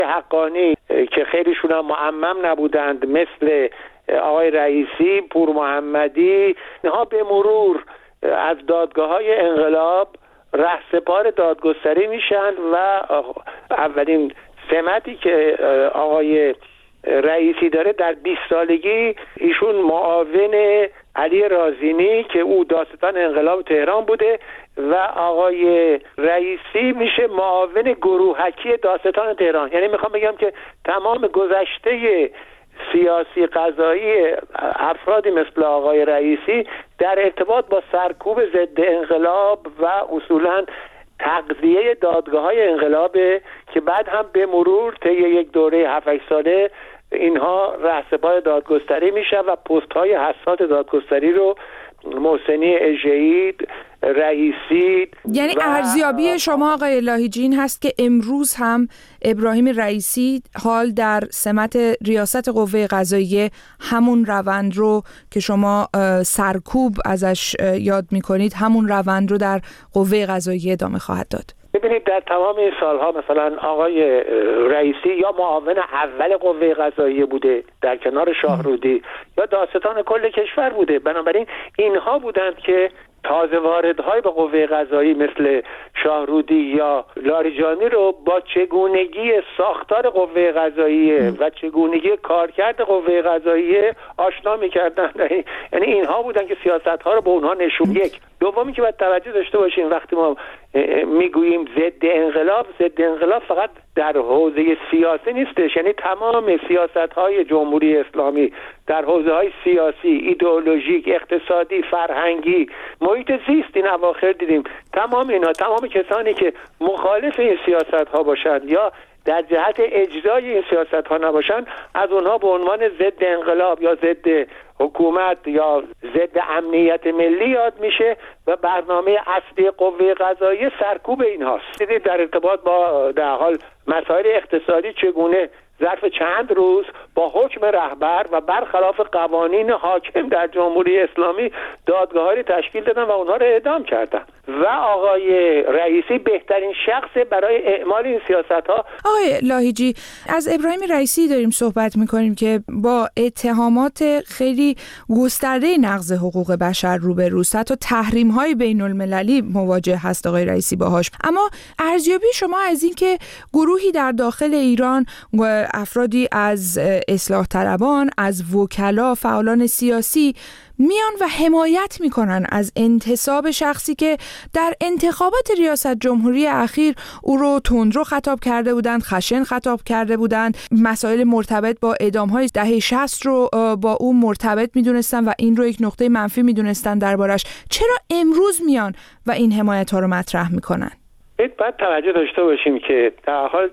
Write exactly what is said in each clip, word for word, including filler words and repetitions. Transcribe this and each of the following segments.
حقانی که خیلیشون هم معمم نبودند، مثل آقای رئیسی، پور محمدی، اینها به مرور از دادگاه‌های انقلاب رهسپار دادگستری میشن و اولین سمتی که آقای رئیسی داره در بیست سالگی، ایشون معاون علی رازینی که او دادستان انقلاب تهران بوده و آقای رئیسی میشه معاون گروهکی دادستان تهران. یعنی میخوام بگم که تمام گذشته سیاسی قضایی افرادی مثل آقای رئیسی در ارتباط با سرکوب ضد انقلاب و اصولاً تقضیه دادگاه‌های انقلاب که بعد هم به مرور طی یک دوره هفت هشت ساله اینها رهسپار دادگستری میشن و پست‌های حساس دادگستری رو محسنی اژه‌ای، رئیسی، یعنی ارزیابی شما آقای لاهیجی این هست که امروز هم ابراهیم رئیسی حال در سمت ریاست قوه قضاییه همون روند رو که شما سرکوب ازش یاد میکنید، همون روند رو در قوه قضاییه ادامه خواهد داد؟ ببینید در تمام این سالها مثلا آقای رئیسی یا معاون اول قوه قضاییه بوده در کنار شاهرودی یا دادستان کل کشور بوده. بنابراین اینها بودند که تازه واردهای به قوه قضایی مثل شاهرودی یا لاریجانی رو با چگونگی ساختار قوه قضاییه و چگونگی کارکرد قوه قضاییه آشنا می‌کردند. یعنی اینها بودن که سیاست‌ها رو به اونها نشون. یک دومی که باید توجه داشته باشیم وقتی ما میگوییم ضد انقلاب، ضد انقلاب فقط در حوزه سیاسی نیستش. یعنی تمام سیاست‌های جمهوری اسلامی در حوزه‌های سیاسی، ایدئولوژیک، اقتصادی، فرهنگی، محیط زیست، این اواخر دیدیم تمام اینا، تمام کسانی که مخالف این سیاست‌ها باشند یا در جهت اجرای این سیاست‌ها نباشند، از اونها به عنوان ضد انقلاب یا ضد حکومت یا ضد امنیت ملی یاد میشه و برنامه اصلی قوه قضاییه سرکوب اینهاست. دیدید در ارتباط با در حال مسائل اقتصادی چگونه ظرف چند روز با حکم رهبر و برخلاف قوانین حاکم در جمهوری اسلامی دادگاه‌هایی تشکیل دادن و اونها رو اعدام کردن و آقای رئیسی بهترین شخص برای اعمال این سیاست‌ها. آقای لاهیجی، از ابراهیم رئیسی داریم صحبت می‌کنیم که با اتهامات خیلی گسترده نقض حقوق بشر روبروست، حتی تحریم‌های بین‌المللی مواجه هست آقای رئیسی باهاش. اما ارزیابی شما از این که گروهی در داخل ایران، افرادی از اصلاح طلبان، از وکلا، فعالان سیاسی میان و حمایت میکنن از انتصاب شخصی که در انتخابات ریاست جمهوری اخیر او رو تندرو خطاب کرده بودند، خشن خطاب کرده بودند، مسائل مرتبط با اعدام‌های دهه شصت رو با او مرتبط میدونستن و این رو یک نقطه منفی میدونستن دربارش. چرا امروز میان و این حمایت ها رو مطرح میکنن؟ باید توجه داشته باشیم که در حال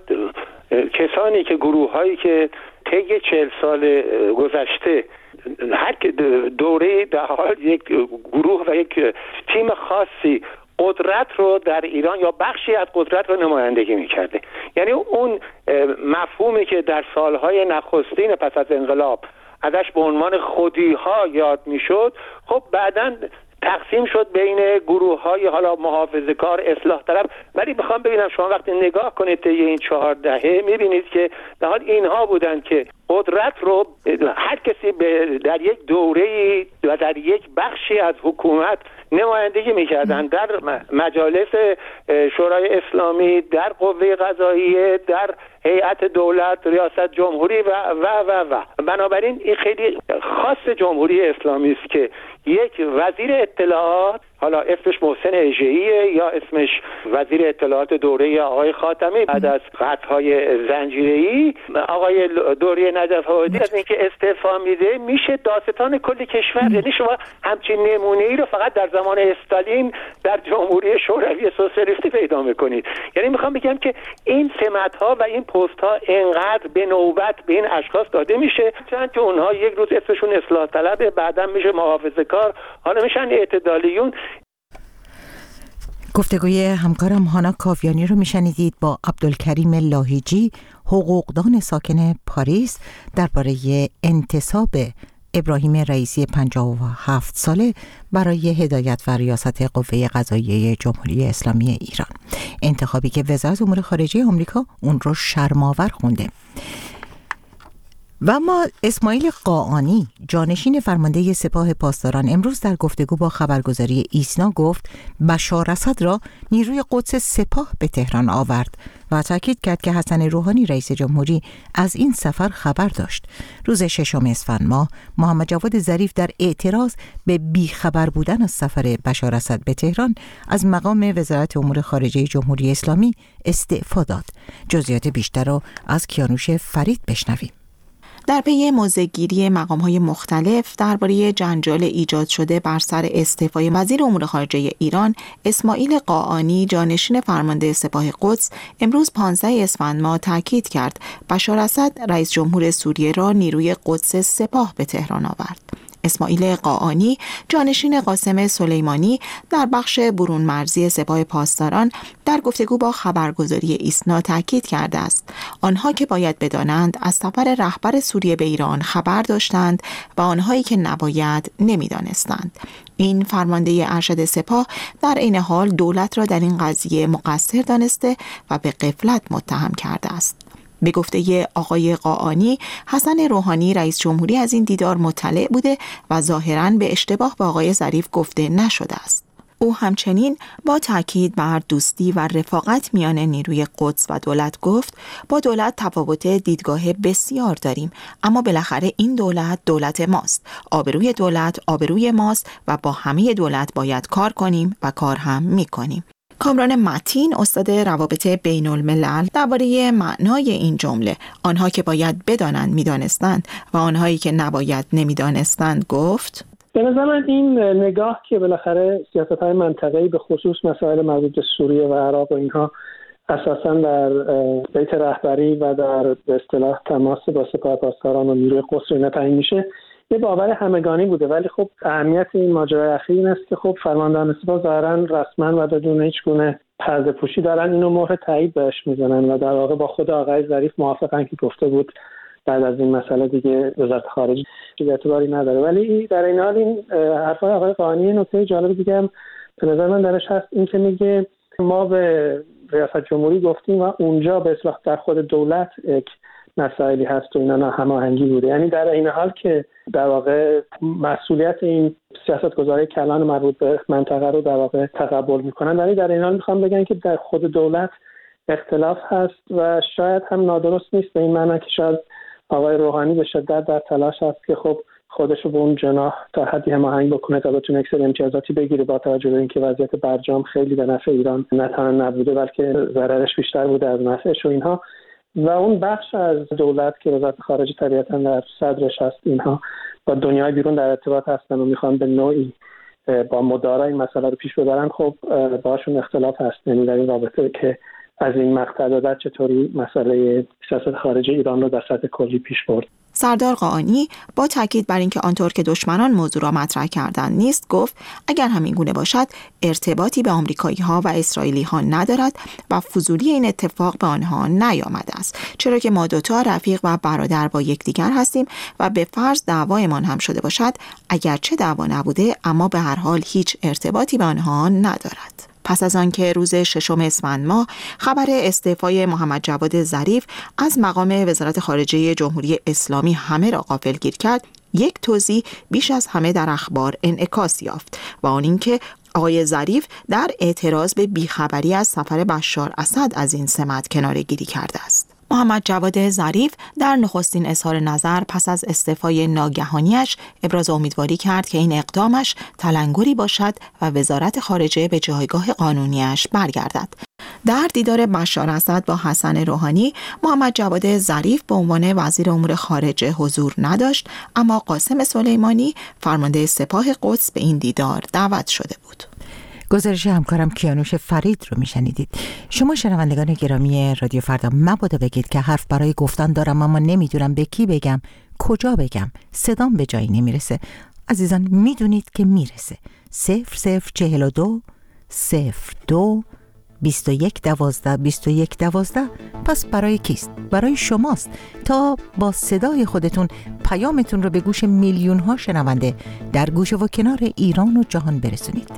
کسانی که گروه هایی که طی چهل سال گذشته هر دوره در حال یک گروه و یک تیم خاصی قدرت رو در ایران یا بخشی از قدرت رو نمایندگی میکرده، یعنی اون مفهومی که در سالهای نخستین پس از انقلاب ازش به عنوان خودی ها یاد میشد، خب بعداً تقسیم شد بین گروه های حالا محافظه‌کار، اصلاح طلب. ولی میخوام ببینم شما وقتی نگاه کنید طی این چهار دهه میبینید که در حال اینها بودن که قدرت رو هر کسی در یک دوره‌ای و در یک بخشی از حکومت نمایندگی میکردن، در مجالس شورای اسلامی، در قوه قضاییه، در هیئت دولت، ریاست جمهوری و و و و بنابراین این خیلی خاص جمهوری اسلامی است که یک وزیر اطلاعات، حالا اسمش محسن اژه‌ای یا اسمش وزیر اطلاعات دوره آقای خاتمی بعد از قطع‌های زنجیره‌ای، آقای دوری نجف هادی از اینکه استعفا میده میشه دادستان کل کشور. یعنی شما همچین نمونه‌ای رو فقط در زمان استالین در جمهوری شوروی سوسیالیستی پیدا میکنید. یعنی میخوام بگم که این سمت‌ها و این پست‌ها انقدر به نوبت به این اشخاص داده میشه چند که اونها یک روز اسمشون اصلاح طلبه، بعداً میشه محافظه‌کار، حالا میشن اعتدالیون. گفتگوی همکارم هانا کاویانی رو میشنیدید با عبدالکریم لاهیجی، حقوقدان ساکن پاریس، درباره انتصاب ابراهیم رئیسی پنجاه و هفت ساله برای هدایت و ریاست قوه قضاییه جمهوری اسلامی ایران، انتخابی که وزارت امور خارجه آمریکا اون رو شرم‌آور خونده. و اما اسماعیل قاآنی، جانشین فرمانده سپاه پاسداران، امروز در گفتگو با خبرگزاری ایسنا گفت بشار اسد را نیروی قدس سپاه به تهران آورد و تاکید کرد که حسن روحانی رئیس جمهوری از این سفر خبر داشت. روز ششم اسفند ماه، محمد جواد ظریف در اعتراض به بیخبر بودن از سفر بشار اسد به تهران از مقام وزارت امور خارجه جمهوری اسلامی استعفا داد. جزئیات بیشتر را از کیانوش فرید بشنویم. در پی موضع‌گیری مقام‌های مختلف درباره جنجال ایجاد شده بر سر استعفای وزیر امور خارجه ایران، اسماعیل قاآنی، جانشین فرمانده سپاه قدس، امروز پانزده اسفند ماه تاکید کرد بشار اسد رئیس جمهور سوریه را نیروی قدس سپاه به تهران آورد. اسماعیل قاآنی، جانشین قاسم سلیمانی، در بخش برون مرزی سپاه پاسداران در گفتگو با خبرگزاری ایسنا تاکید کرده است آنها که باید بدانند از سفر رهبر سوریه به ایران خبر داشتند و آنهایی که نباید نمیدانستند. این فرمانده ارشد سپاه در عین حال دولت را در این قضیه مقصر دانسته و به غفلت متهم کرده است. به گفته آقای قاآنی، حسن روحانی رئیس جمهوری از این دیدار مطلع بوده و ظاهراً به اشتباه با آقای ظریف گفته نشده است. او همچنین با تاکید بر دوستی و رفاقت میان نیروی قدس و دولت گفت با دولت تفاوت دیدگاه بسیار داریم، اما بالاخره این دولت دولت ماست، آبروی دولت آبروی ماست و با همه دولت باید کار کنیم و کار هم میکنیم. کامران متین، استاد روابط بین الملل، درباره معنای این جمله آنها که باید بدانند میدانستند و آنهایی که نباید نمیدانستند گفت: به نظر من این نگاه که بالاخره سیاست‌های منطقه‌ای به خصوص مسائل مربوط به سوریه و عراق و اینها اساساً در بیت رهبری و در به اصطلاح تماس با سپاه پاسداران و نیروی قدس اینا تعیین میشه، یه باور همگانی بوده. ولی خب اهمیت این ماجرای اخیر این است که خب فرماندهان سپاه ظاهراً رسما و بدون هیچ گونه پرده پوشی دارن اینو مهر تایید بهش میزنن و در واقع با خود آقای ظریف موافقن که گفته بود بعد از این مسئله دیگه وزارت خارجه اعتباری نداره. ولی در این حال این حرفای آقای قاآنی نکته جالب دیگه هم به نظر من درش هست، این که میگه ما به ریاست جمهوری گفتیم و اونجا به اصطلاح در خود دولت یک مسائلی هست و اینا ناهماهنگی بوده. یعنی در این حال که در واقع مسئولیت این سیاستگزاری کلان مربوط به منطقه رو در واقع تقبل میکنن، ولی در این حال میخوام بگن که در خود دولت اختلاف هست و شاید هم نادرست نیست به این معنی که شاید آقای روحانی به شدت در تلاش هست که خب خودش رو به اون جناح تا حدی هماهنگ بکنه تا بتونه یک سری امتیازاتی بگیره، با توجه به اینکه وضعیت برجام خیلی به نفع ایران نه تنها نبوده بلکه ضررش بیشتر بوده از نفعش و اینها. و اون بخش از دولت که وزارت خارجه طبیعتاً در صدرش هست، اینها با دنیای بیرون در ارتباط هستن و میخوان به نوعی با مدارا این مسئله رو پیش ببرن، خب باشون اختلاف هست. یعنی در این رابطه که از این مقطع دولت چطوری مسئله سیاست خارجه ایران رو در سطح کلی پیش برد. سردار قاآنی با تاکید بر اینکه آنطور که دشمنان موضوع را مطرح کردند نیست، گفت اگر همین گونه باشد ارتباطی به آمریکایی‌ها و اسرائیلی‌ها ندارد و فضولی این اتفاق به آنها نیامده است، چرا که ما دوتا رفیق و برادر با یکدیگر هستیم و به فرض دعوایمان هم شده باشد، اگرچه دعوا نبوده اما به هر حال هیچ ارتباطی به آنها ندارد. پس از آنکه روز ششم اسفند ماه خبر استعفای محمد جواد ظریف از مقام وزارت خارجه جمهوری اسلامی همه را غافلگیر کرد، یک توضیح بیش از همه در اخبار انعکاس یافت و آن اینکه آقای ظریف در اعتراض به بیخبری از سفر بشار اسد از این سمت کناره‌گیری کرده است. محمد جواد ظریف در نخستین اظهار نظر پس از استعفای ناگهانیش ابراز امیدواری کرد که این اقدامش تلنگری باشد و وزارت خارجه به جایگاه قانونیش برگردد. در دیدار بشار اسد با حسن روحانی، محمد جواد ظریف به عنوان وزیر امور خارجه حضور نداشت، اما قاسم سلیمانی فرمانده سپاه قدس به این دیدار دعوت شده بود. گزارش همکارم کیانوش فرید رو میشنیدید. شما شنوندگان گرامی رادیو فردا مبادا بگید که حرف برای گفتن دارم اما نمیدونم به کی بگم، کجا بگم، صدام به جایی نمیرسه. عزیزان میدونید که میرسه. صفر صفر چهل و دو صفر دو بیست و یک دوازده بیست و یک دوازده. پس برای کیست؟ برای شماست تا با صدای خودتون پیامتون رو به گوش میلیون ها شنونده در گوشه و کنار ایران و جهان برسونید.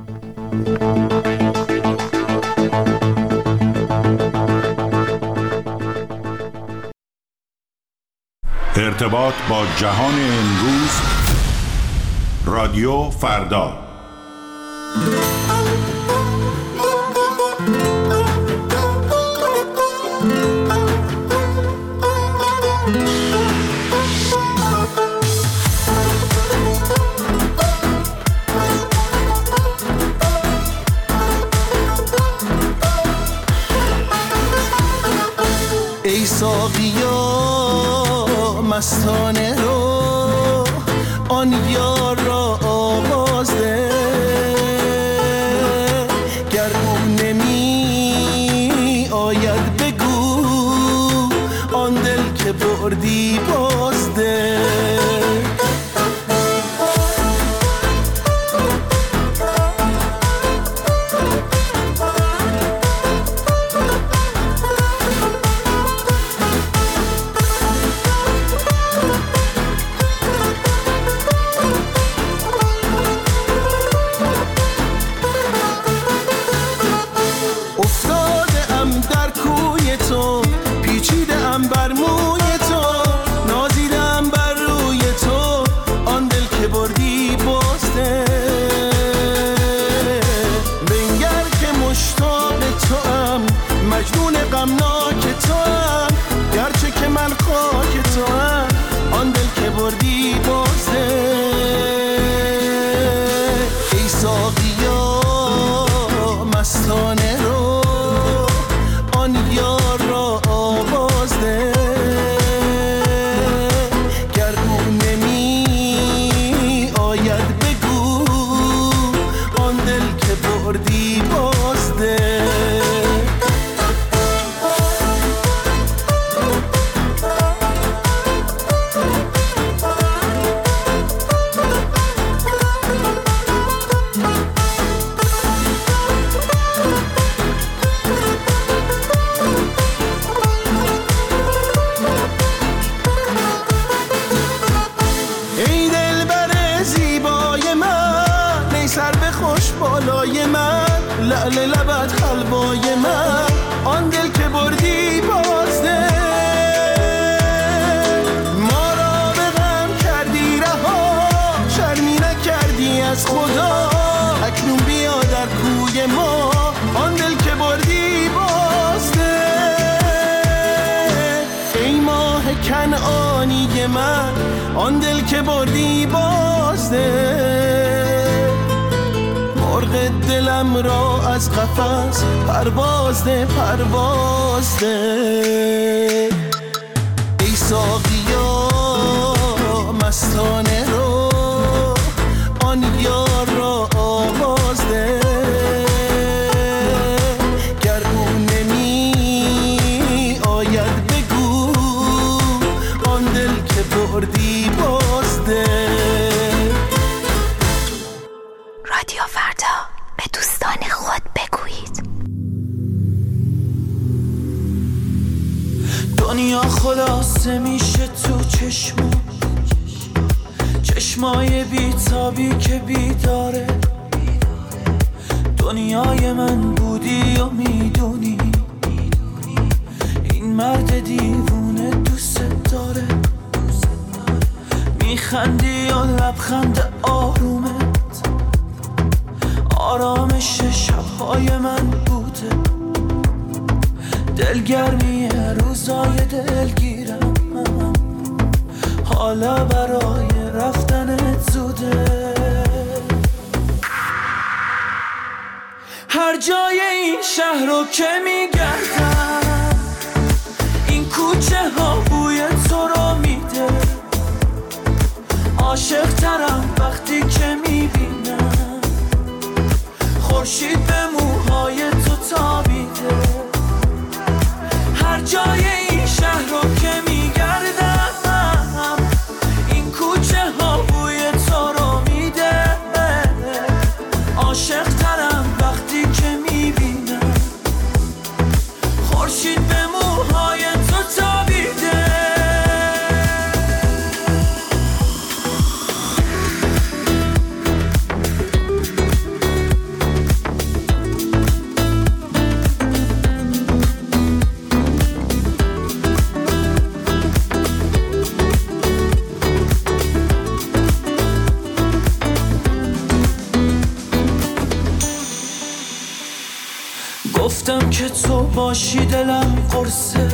ارتباط با جهان امروز، رادیو فردا. ای ساقیا مستانه رو آن یار را آواز ده، گر او نمی آید بگو آن دل که بردی باز ده. لعل لبت حلوای من آن دل که بردی بازده، ما را به غم کردی رها شرمی نکردی از خدا، اکنون بیا در کوی ما آن دل که بردی بازده. ای ماه کنعانی من آن دل که بردی بازده، مرغ دلم را از قفس پرواز ده پرواز ده. ای ساقیا مستانه رو آن یار را آواز ده، گر او نمی آید بگو آن دل که بردی باز ده. رادیو فردا، به دوستان خود بگویید. دنیا خلاصه میشه تو چشما، چشمای بیتابی که بیداره. دنیای من بودی و میدونی این مرد دیوونه دوست داره. میخندی و لبخند آرومت آرامش شبهای من بوده، دلگرمی روزای دلگیرم حالا برای رفتنت زوده. هر جای این شهر رو که میگردم این کوچه ها بوی تو رو میده، عاشق ترم وقتی که میبینم خورشید به موهای تو تابیده. هر جای این شهر رو که میگردم این کوچه ها بوی تو رو میده، عاشق ترم وقتی که میبینم که تو باشی دلم قرصه،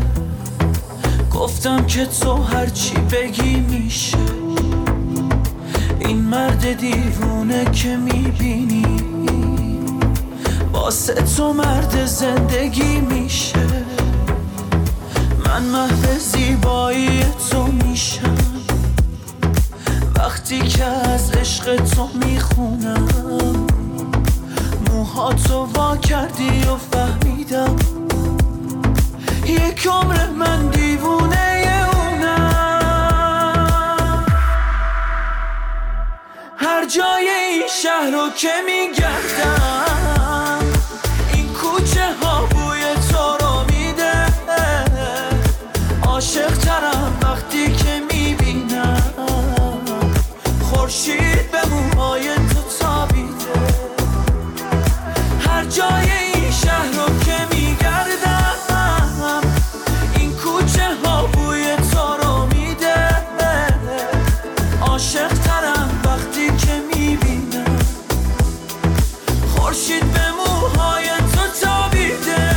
گفتم که تو هرچی بگی میشه. این مرد دیوونه که میبینی واسه تو مرد زندگی میشه. من محو زیبایی تو میشم وقتی که از عشق تو میخونم. موهاتو وا کردی و فهمیدم یک عمر من دیوونه اونم. هر جای این شهر رو که میگردم این کوچه ها بوی تو رو میده. عاشق ترم وقتی که میبینم خورشید به موهای تو تابیده. هر جای این شهر رو که میگردم این کوچه ها بوی تو رو میده. عاشق ترم وقتی که میبینم خورشید به موهای تو تابیده.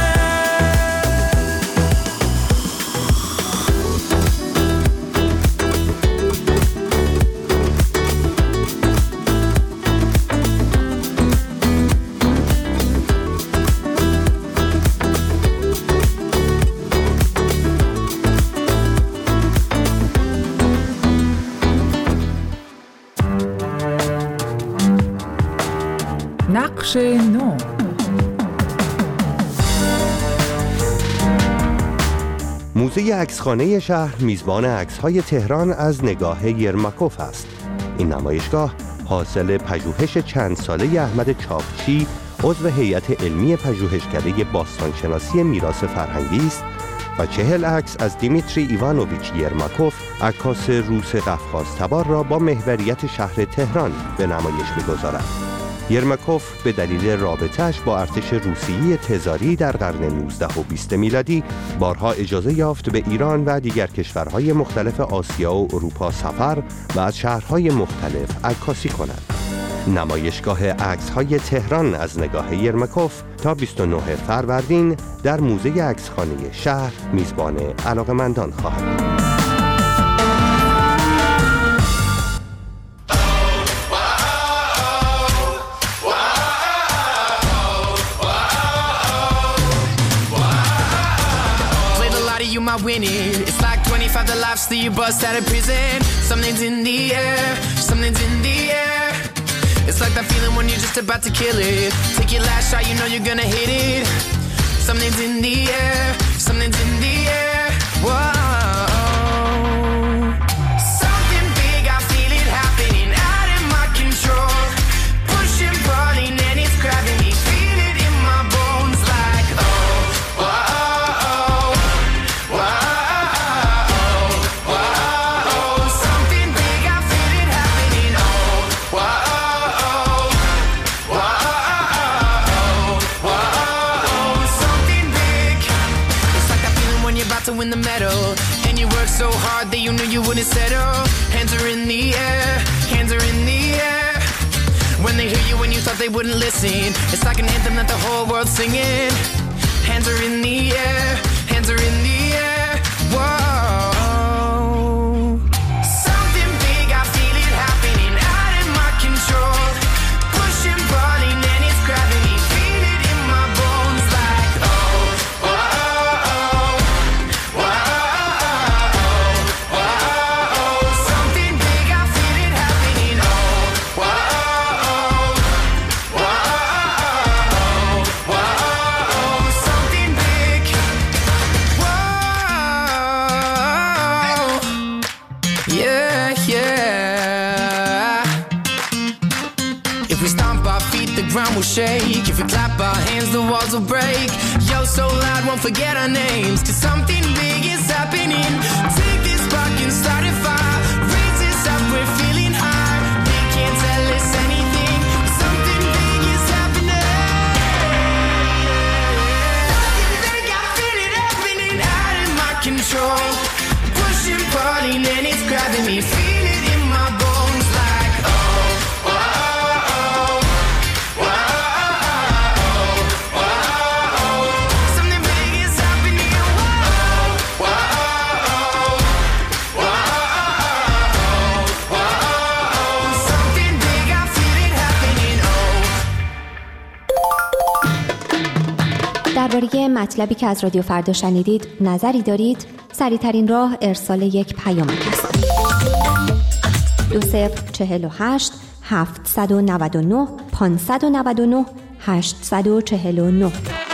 نقش نو. موزه عکسخانه شهر میزبان عکس‌های تهران از نگاه یرماکوف است. این نمایشگاه حاصل پژوهش چند ساله احمد چاپچی، عضو هیئت علمی پژوهشکده باستانشناسی میراث فرهنگی است و چهل عکس از دیمیتری ایوانوویچ یرماکوف، عکاس روس قفقازتبار را با محوریت شهر تهران به نمایش می‌گذارد. یرماکوف به دلیل رابطه‌اش با ارتش روسیه تزاری در قرن نوزدهم و بیستم میلادی بارها اجازه یافت به ایران و دیگر کشورهای مختلف آسیا و اروپا سفر و از شهرهای مختلف عکاسی کند. نمایشگاه عکس‌های تهران از نگاه یرماکوف تا بیست و نه فروردین در موزه عکسخانه شهر میزبان علاقه‌مندان خواهد بود. Winning. It's like twenty-five the lives that you bust out of prison. Something's in the air, something's in the air. It's like that feeling when you're just about to kill it. Take your last shot, you know you're gonna hit it. Something's in the air, something's in the air. Whoa. Something big, I feel it happening out of my control. Pushing, pulling, and it's grabbing me. Feel it in my bones like oh, whoa. In the metal, and you work so hard that you knew you wouldn't settle. Hands are in the air, hands are in the air. When they hear you when you thought they wouldn't listen, it's like an anthem that the whole world's singing. Hands are in the air, hands are in the air. Whoa. Something big, I feel it happening out of my control. Pushing, pulling, and it's grabbing me. Feel it in my bones like oh, whoa. Ground will shake. If we clap our hands, the walls will break. Yo, so loud, won't forget our names. Cause something big is happening. Take this spark and start a fire. Raise this up, we're feeling high. They can't tell us anything. Something big is happening. Something big, I feel it happening out of my control. Pushing, pulling, and it's grabbing me. Feel it in my bones like oh, oh, oh. مطلبی که از رادیو فردا شنیدید نظری دارید؟ سریع‌ترین راه ارسال یک پیامک است. دو صفر چهل و هشت هفتصد و نود و نه پانصد و نود و نه هشتصد و چهل و نه.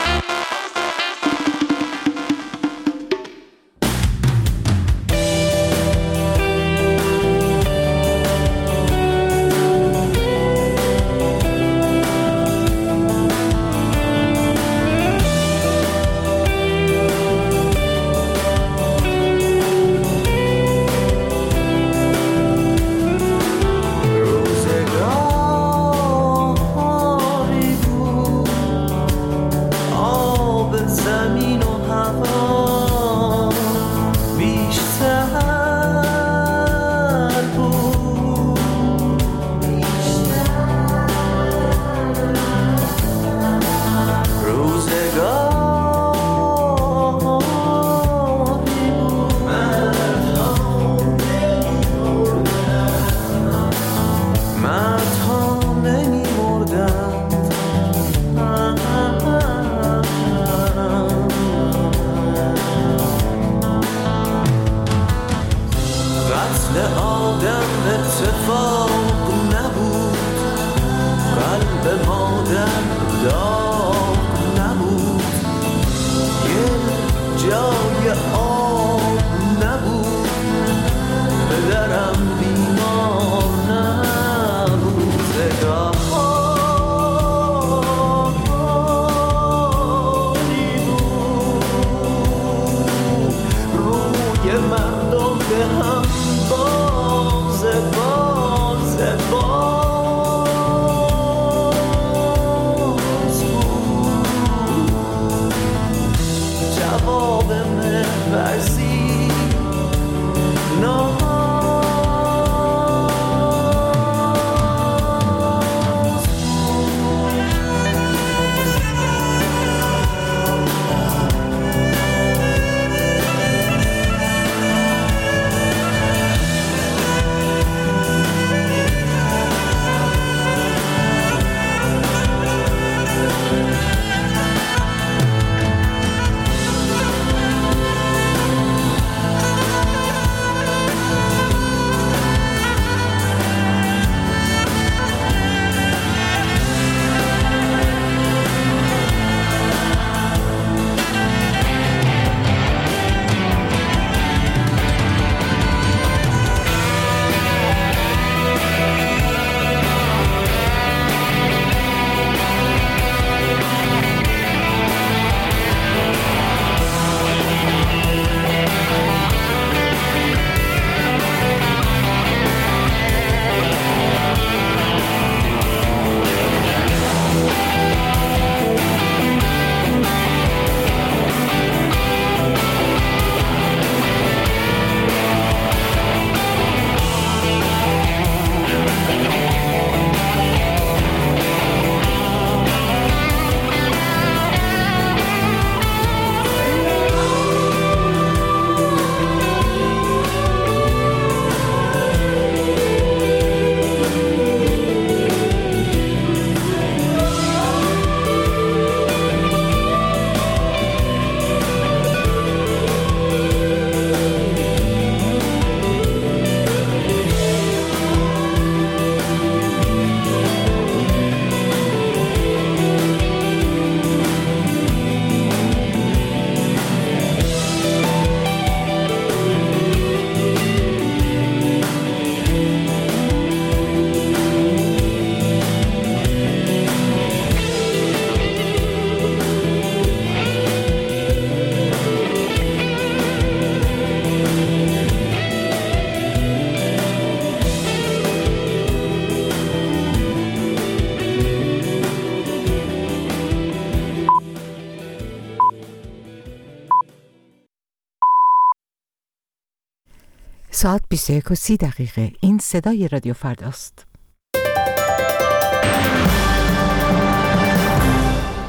ساعت بیست و یک و سی دقیقه. این صدای رادیو فرداست.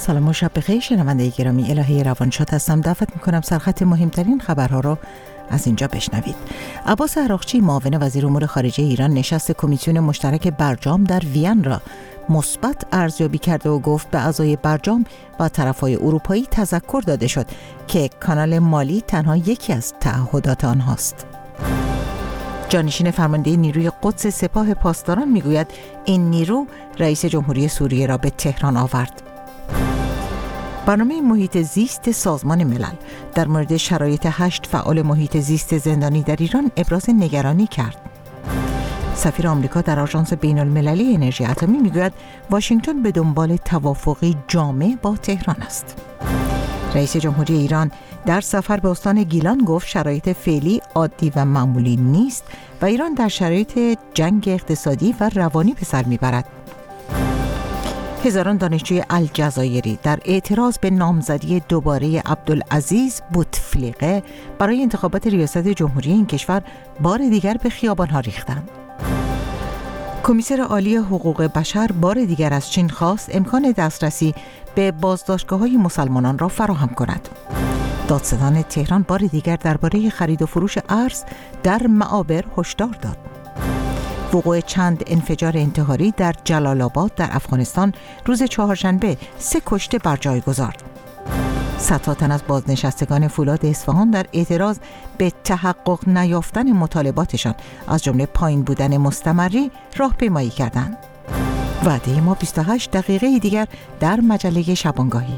سلام و شب بخیر شنونده گرامی، الهه روانشاد هستم. دعوت میکنم سرخط مهمترین خبرها رو از اینجا بشنوید. عباس عراقچی معاون وزیر امور خارجه ایران نشست کمیسیون مشترک برجام در وین را مثبت ارزیابی کرده و گفت به اعضای برجام و طرفهای اروپایی تذکر داده شد که کانال مالی تنها یکی از تعهدات آنهاست. جانشین فرمانده نیروی قدس سپاه پاسداران میگوید این نیرو رئیس جمهوری سوریه را به تهران آورد. برنامه محیط زیست سازمان ملل در مورد شرایط هشت فعال محیط زیست زندانی در ایران ابراز نگرانی کرد. سفیر آمریکا در آژانس بین المللی انرژی اتمی میگوید واشنگتن به دنبال توافقی جامع با تهران است. رئیس جمهوری ایران در سفر به استان گیلان گفت شرایط فعلی عادی و معمولی نیست و ایران در شرایط جنگ اقتصادی و روانی به سر میبرد. هزاران دانشجوی الجزایری در اعتراض به نامزدی دوباره عبدالعزیز بوتفلیقه برای انتخابات ریاست جمهوری این کشور بار دیگر به خیابان‌ها ریختند. کمیسر عالی حقوق بشر بار دیگر از چین خواست امکان دسترسی به بازداشتگاه‌های مسلمانان را فراهم کند. دادستان تهران بار دیگر درباره خرید و فروش ارز در معابر هشدار داد. وقوع چند انفجار انتحاری در جلال آباد در افغانستان روز چهارشنبه سه کشته بر جای گذارد. صدها تن از بازنشستگان فولاد اصفهان در اعتراض به تحقق نیافتن مطالباتشان از جمله پایین بودن مستمری راهپیمایی کردند. وعده ما بیست و هشت دقیقه دیگر در مجله شبانگاهی.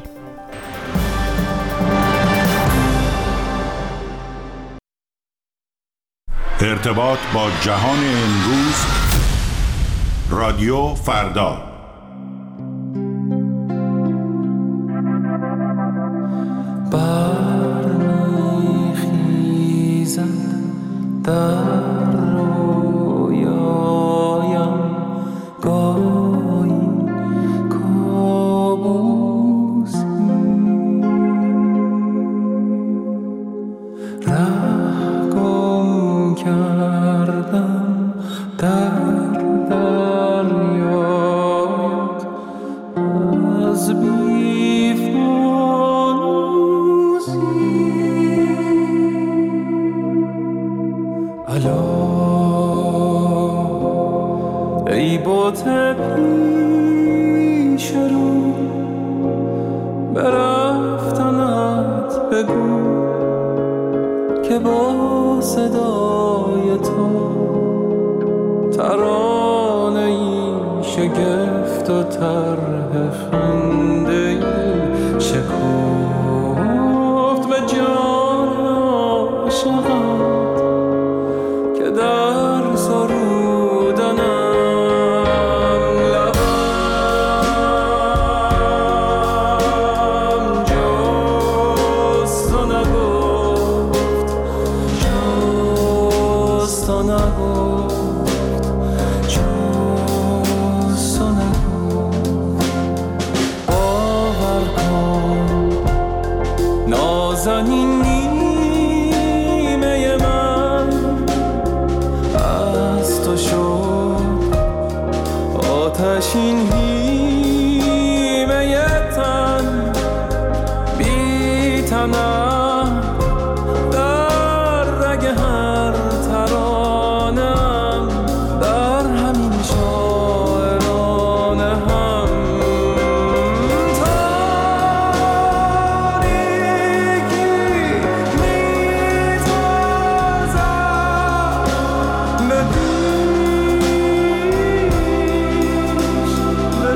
ارتباط با جهان امروز، رادیو فردا. برمیخیزد در رویایم گاهی کابوسی، ره گم کردم در دریایت از ای بوت پیش رو به رفتنت بگو که با صدای تو ترانه ای شگفت و طرح خنده ای شکفت به جان عاشقت که در سرودنم لبم جز تو نگفت، جز تو نگفت، جز تو نگفت. باور کن نازنین نیمه من از تو شد آتشین هیمه تن بی تنم در رگ هر ترانم در همین شاعرانه هم تاریکی میتازم به پیش به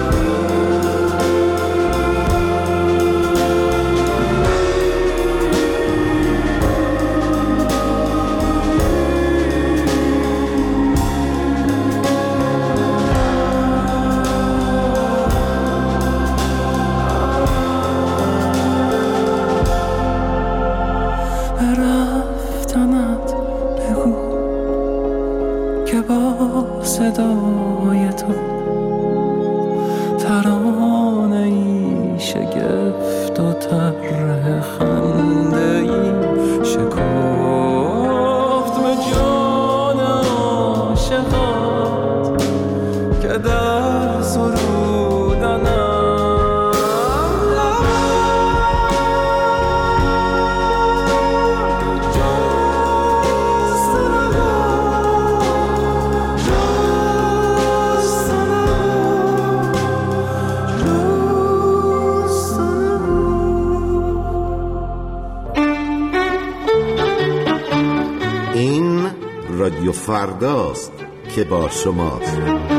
رفتنت بگو که با صدای تو ترانه ای شگفت و طرح خنده ای شکفت به جان عاشقت که در سرودنم رادیو فرداست که با شماست.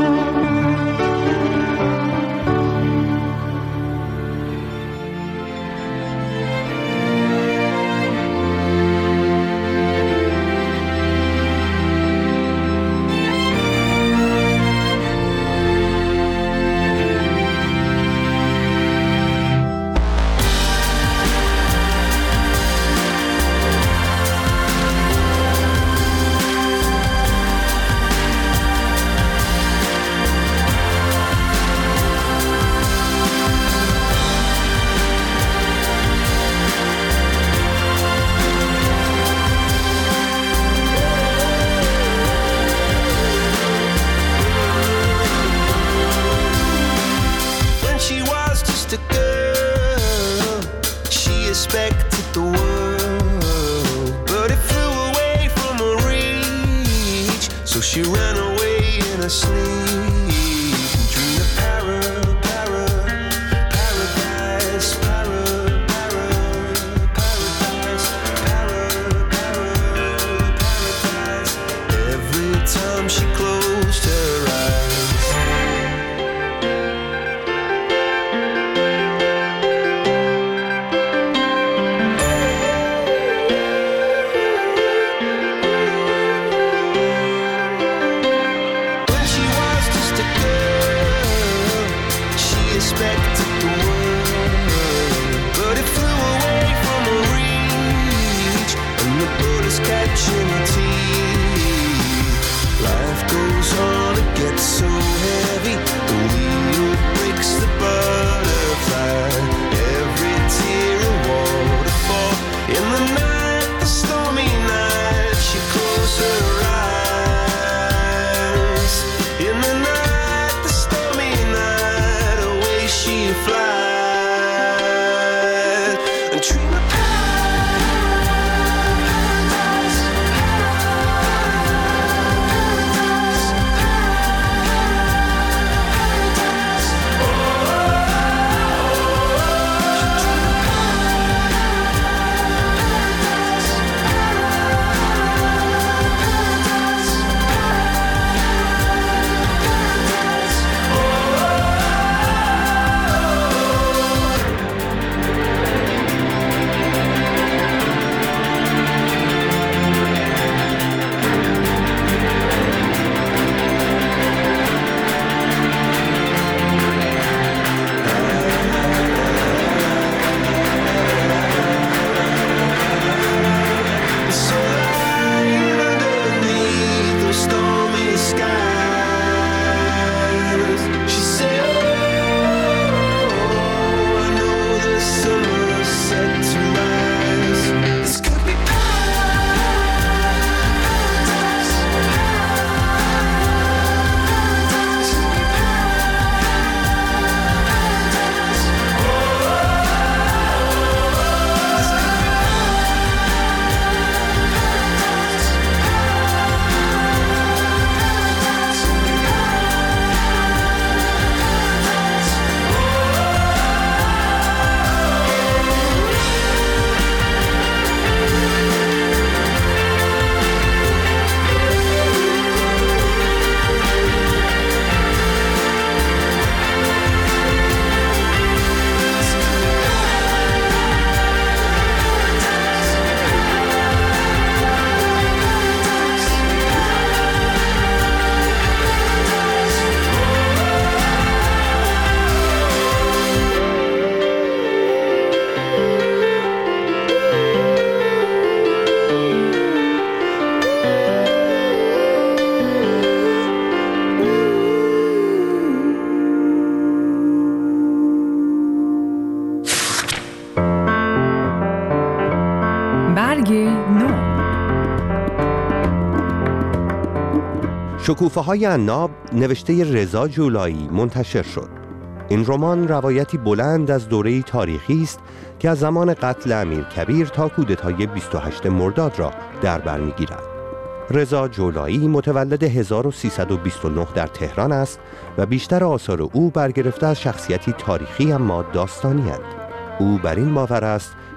شکوفه های عناب نوشته رضا جولایی منتشر شد. این رمان روایتی بلند از دوره تاریخی است که از زمان قتل امیرکبیر تا کودتای بیست و هشتم مرداد را در بر می‌گیرد. رضا جولایی متولد هزار و سیصد و بیست و نه در تهران است و بیشتر آثار او برگرفته از شخصیتی تاریخی اما داستانی اند. او بر این باور است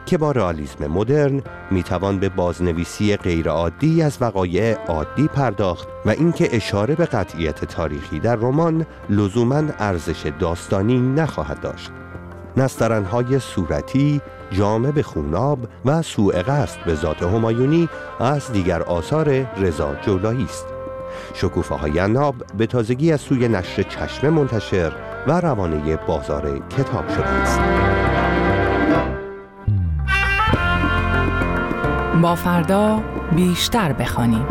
که با رئالیسم مدرن میتوان به بازنویسی غیرعادی از وقایع عادی پرداخت و اینکه اشاره به قطعیت تاریخی در رمان لزوماً ارزش داستانی نخواهد داشت. نسترن‌های صورتی، جامه به خوناب و سوء قصد به ذات همایونی از دیگر آثار رضا جولایی است. شکوفه‌های عناب به تازگی از سوی نشر چشمه منتشر و روانه بازار کتاب شده است. با فردا بیشتر بخوانیم.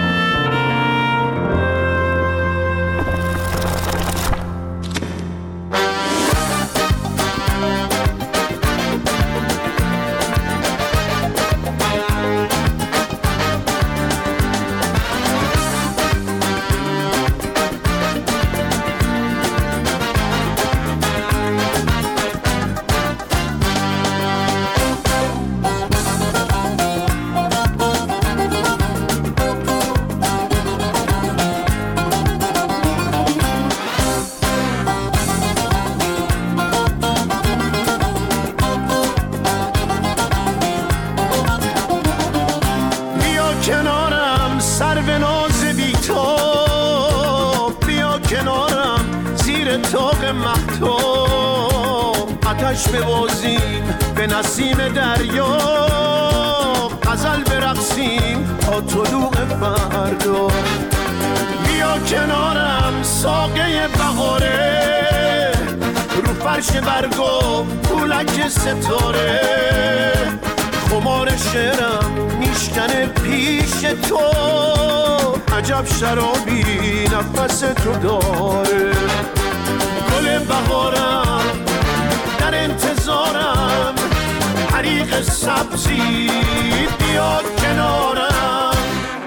ببازیم به نسیم دریا، غزل برقصیم تا طلوع فردا. بیا کنارم ساقه بهاره، رو فرش برگا پولک ستاره، خمار شعرم میشکنه پیش تو، عجب شرابی نفس تو داره. گل بهارم در انتظارم، حریق سبزی بیا کنارم.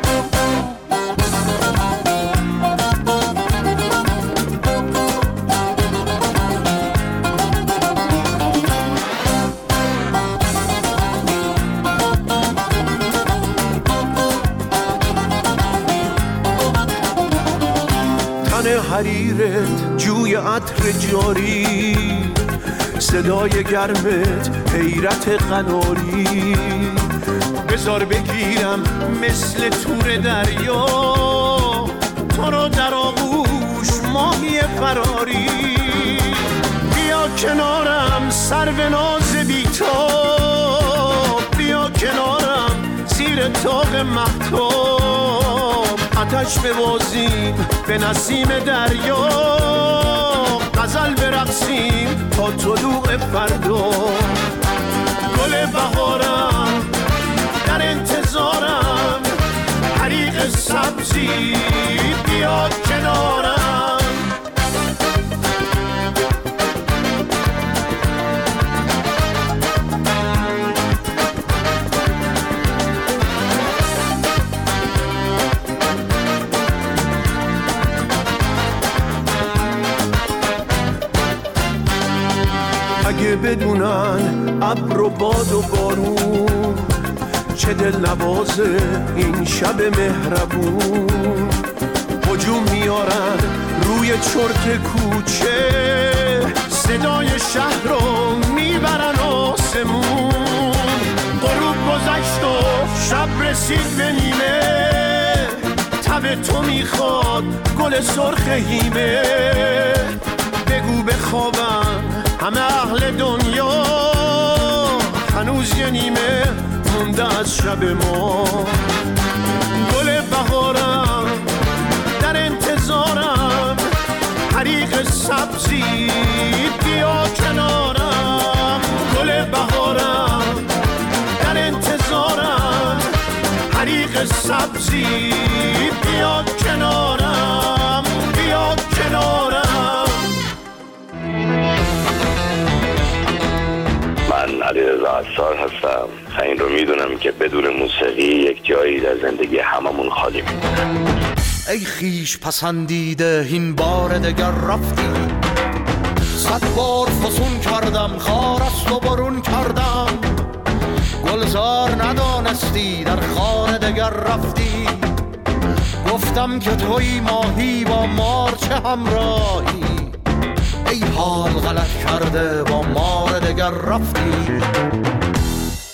تن حریرت جوی عطر جاری، صدای گرمت حیرت قناری، بذار بگیرم مثل تور دریا، تو رو در آغوش ماهی فراری. بیا کنارم سرو ناز بی‌تاب، بیا کنارم زیر طاق مهتاب، آتش ببازیم به نسیم دریا، غزل برقصیم تا طلوع فردا. گل بهارم در انتظارم، حریق سبزی بیا کنارم. اگه بدونن ابر و باد و بارون، چه دل نوازه این شب مهربون. هجوم میارن روی چرت کوچه، صدای شهر رو میبرن آسمون. غروب گذشت و شب رسید به نیمه، تب تو میخواد گل سرخ هیمه. بگو بخوابم همه اهل دنیا، هنوز یه نیمه مونده از شب ما. گل بهارم در انتظارم، حریق سبزی بیا کنارم. گل بهارم در انتظارم، حریق سبزی بیا کنارم، بیا کنارم. من علیرضا عصار هستم. این رو میدونم که بدون موسیقی یک جایی در زندگی هممون خالی میمونه. ای خیش پسندیده این بار دگر رفتی، صد بار فسون کردم خار است و برون کردم. گلزار ندانستی در خانه دگر رفتی، گفتم که توی ماهی با مار چه همراهی. ای حال غلط کرده با مار دگر رفتی.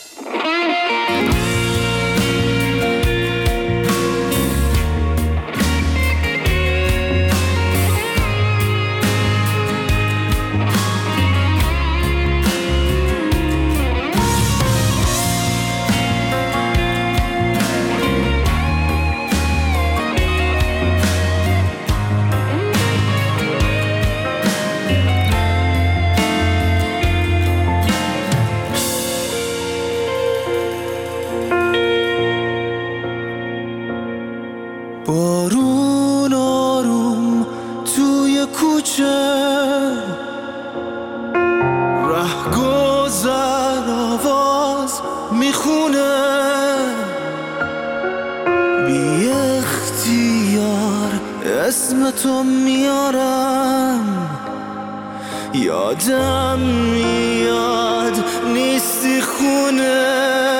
بارون آروم توی کوچه رهگذر آواز میخونه بی اختیار اسم تو میارم یادم میاد نیستی خونه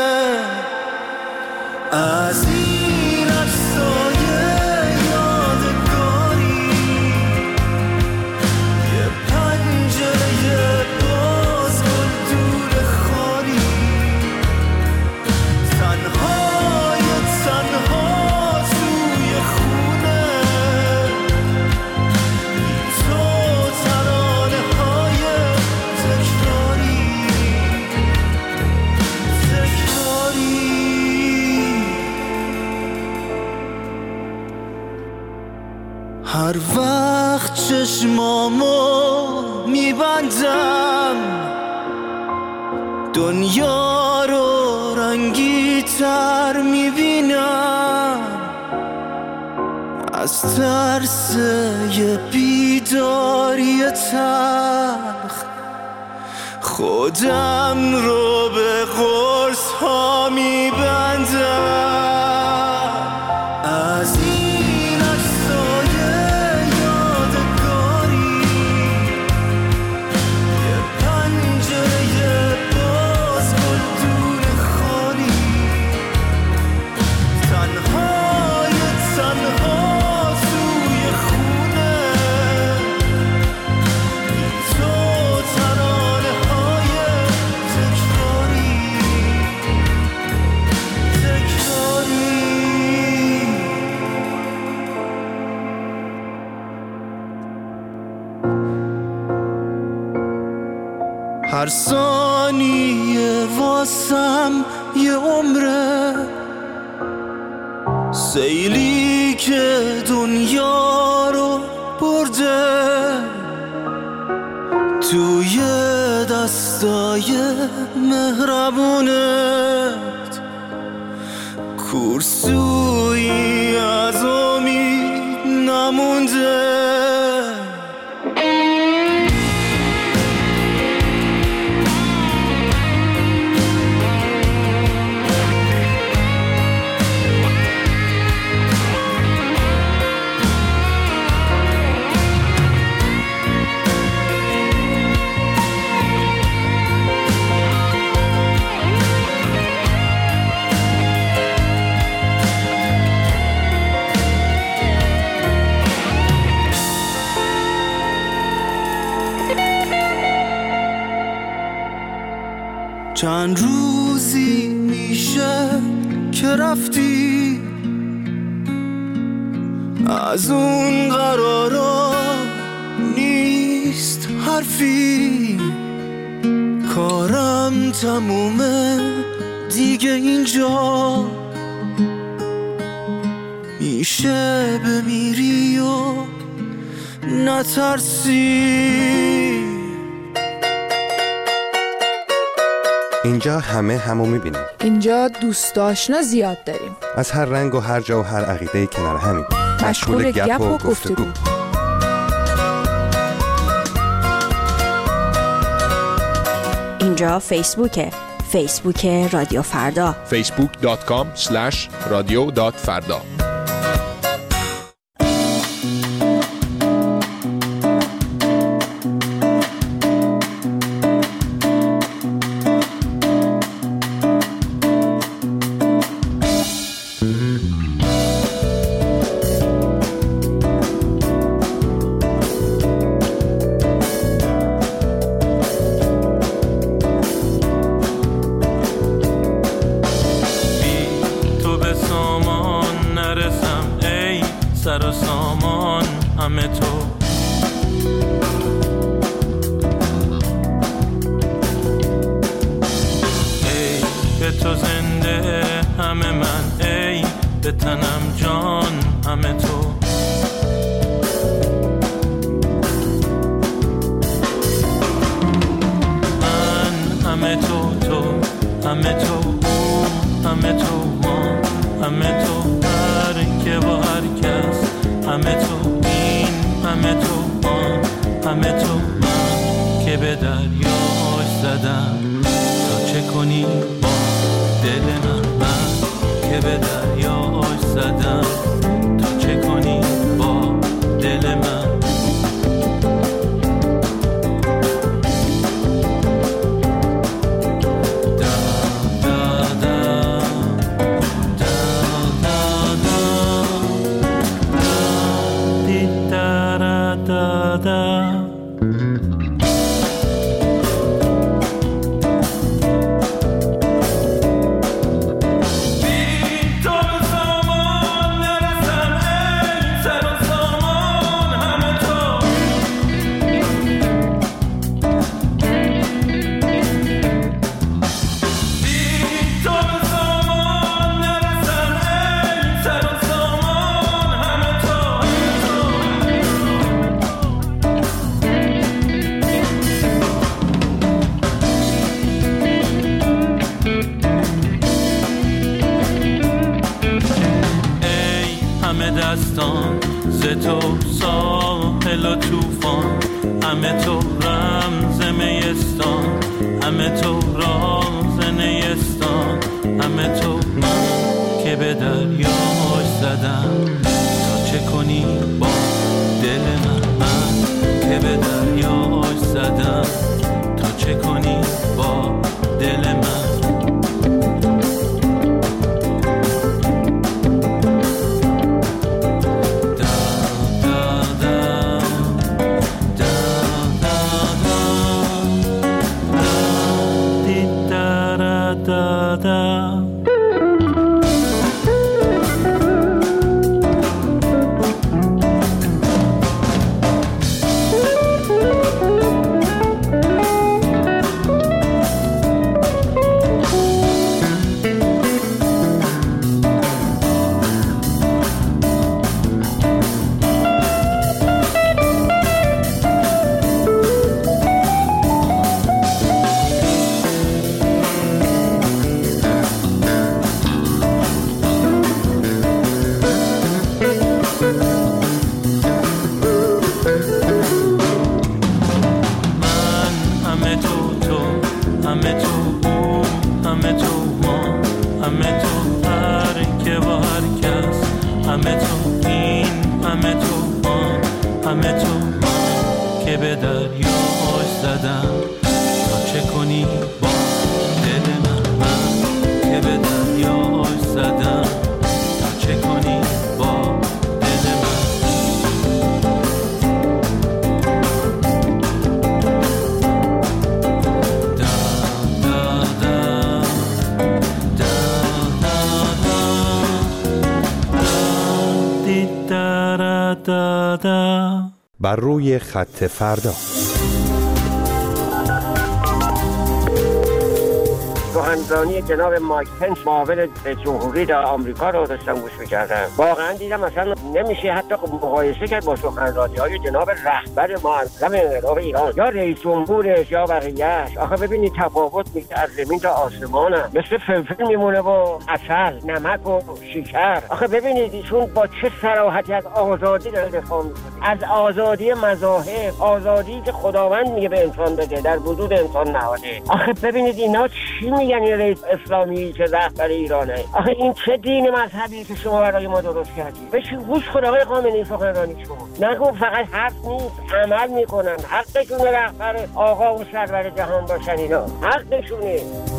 از این عکسای یادگاری یه پنجره باز گل دور خالی تنهای تنها توی خونه بی تو ترانه های تکراری تکراری هر وقت چشمامو میبندم دنیا رو رنگی تر میبینم از ترس یه بیداری تلخ خودم رو به قرص ها میبندم از این عکسای یادگاری یه پنجره باز گل دور خالی تنهای تنها توی خونه بی تو ترانه های تکراری تکراری هر ثانیه واسم یه عمره سیلی که دنیا رو برده توی دستای مهربونت کورسویی از امید نمونده چند روزی میشه که رفتی از اون قرارا نیست حرفی کارم تمومه دیگه اینجا میشه بمیری و نترسی اینجا همه همو میبینیم. اینجا دوست آشنا زیاد داریم. از هر رنگ و هر جا و هر عقیده کنار همین. مشغول گپ و گفتگو. اینجا فیسبوکه. فیسبوک رادیو فردا. فیسبوک دات کام اسلش رادیو دات فردا. سر و سامان همه تو ای به تو زنده همه من ای به تنم جان همه تو من همه تو تو همه تو همه تو ما همه تو هر که با هر که به دریاش زدم تا چه کنی با دل من، من که به دریاش زدم تا چه کنی با دل من. دستان ز تو ساحل و توفان، همه تو رمز میستان، همه تو راز نیستان، همه تو من که به دریاش زدم تا چه کنی با دل من، من که به دریاش زدم تا چه کنی با دل من. بر روی خط فردا. سخنرانی جناب مایک پنس معاون رئیس جمهوری در آمریکا رو داشتم گوش می‌کردم. واقعا دیدم مثلا نمیشه حتی مقایسه کرد با سخنرانی‌های جناب رهبر معظم انقلاب ایران یا رئیس جمهورش یا بقیه‌اش. آخه ببینید تفاوت میشه از زمین تا آسمان، مثل فلفل میمونه با عسل، نمک و شکر. آخه ببینید ایشون با چه صراحتی از آزادی داره دفاع می‌کنه، از آزادی مذاهب، آزادی که خداوند میگه به انسان بده، در وجود انسان نهاده. آخه ببینید اینا چی میگن؟ این رئیس اسلامی که رهبر ایرانه، آخه این چه دین مذهبی که شما برای ما درست کردید؟ بشین گوش کن آقای خامنه‌ای سخنرانی شما، نگو فقط حرف نیست، عمل میکنن. حقشونه رهبر آقا و سرور جهان باشن، اینا حقشونه.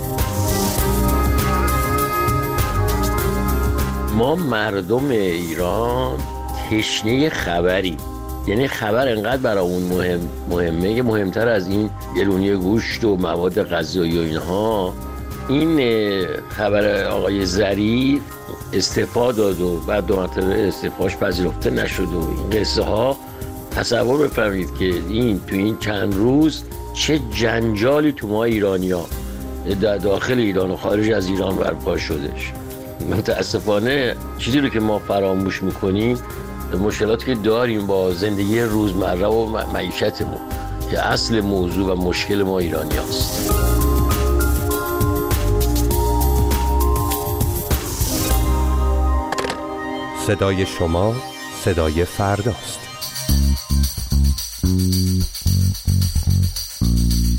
ما مردم ایران تشنه خبری، یعنی خبر انقدر برامون مهم مهمه که مهمتر از این گلونی گوشت و مواد غذایی و اینها. این خبر آقای ظریف استعفا داد و بعد دو مرتبه استعفاش پذیرفته نشد و این قصه ها، تصور بفرمایید که این تو این چند روز چه جنجالی تو ما ایرانی‌ها در داخل ایران و خارج از ایران برپا شدش. متاسفانه چیزی رو که ما فراموش میکنیم مشکلاتی که داریم با زندگی روزمره و معیشتمون که اصل موضوع و مشکل ما ایرانی هست. صدای شما صدای فرداست.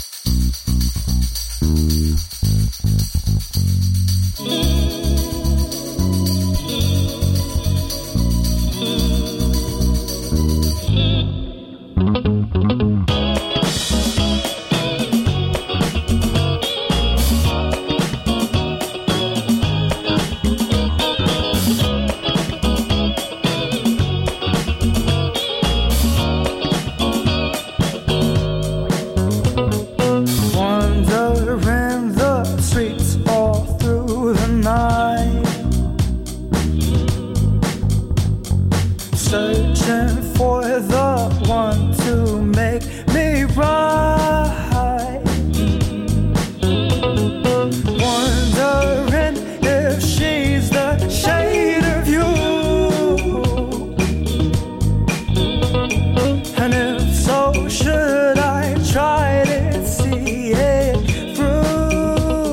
searching for the one to make me right. Wondering if she's the shade of you, and if so, should I try to see it through?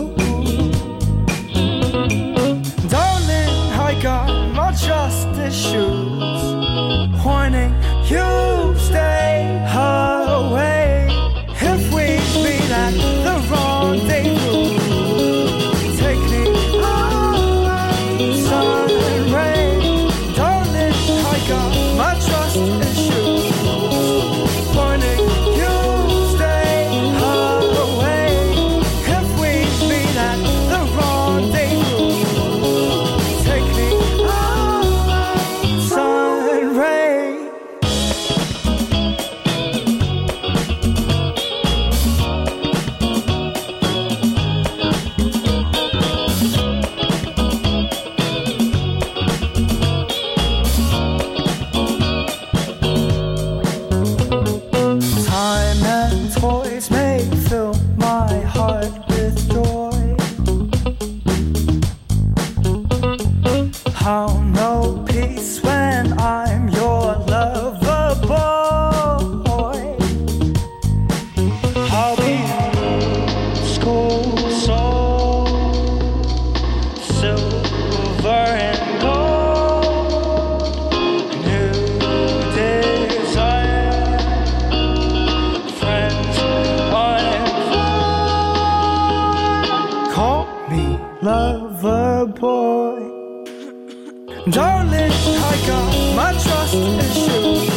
Darling, I got my trust issues, warning you stay away. If we meet at the rendezvous, take me away, sun and rain. Darling, I got my trust issues, warning you stay away. If we meet at the rendezvous, take me away, sun and rain. Time and toys may fill my heart with joy. I'll know peace when I'm your lover boy. I'll be school soul, silver and gold, new desire, friends uninformed. Call me lover boy. Darling, I got my trust issues,